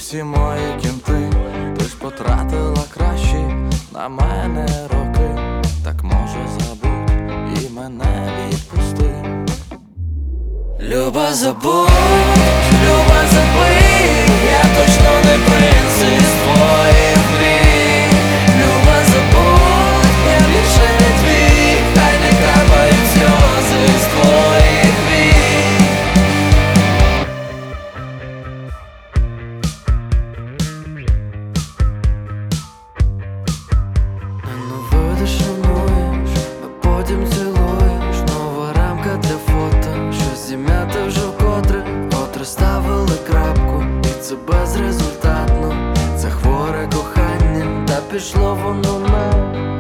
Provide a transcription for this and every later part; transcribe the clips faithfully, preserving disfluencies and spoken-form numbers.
всі мої кінти. Ти ж потратила кращі на мене роки. Так може забудь і мене відпусти. Люба, забудь, люба, забий, я точно не принц із твоїх мрій. Люба, забудь, я більше не твій, хай не капають сльози з твоїх вій. Нановиди шануєш, а потім цілуєш. Нова рамка для фото, що зім'ята вже вкотре. Котре ставили крапку, і це безрезультатно. Це хворе кохання, та пішло воно на.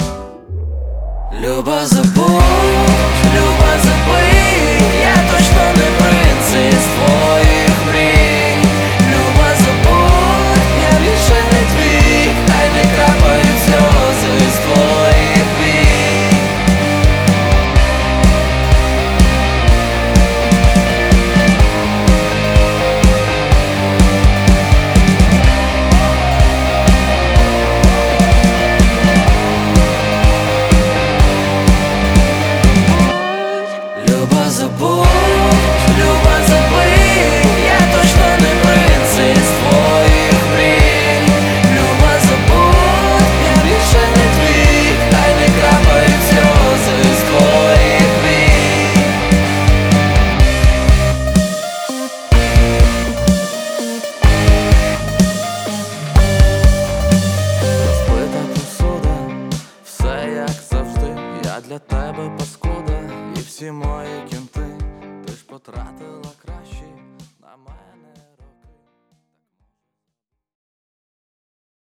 Люба, забудь, люба, забий, я точно не принц із твоїх мрій. Люба, забудь, я більше не твій, хай не крапають сльози з твоїх вій. Люба, забудь, люба, забий, я точно не принц із твоїх мрій. Люба, забудь, я більше не твій, хай не крапають сльози з твоїх вій. Розбита посуда, все як завжди, я для тебе паскуда. І всі мої кінти, ти ж потратила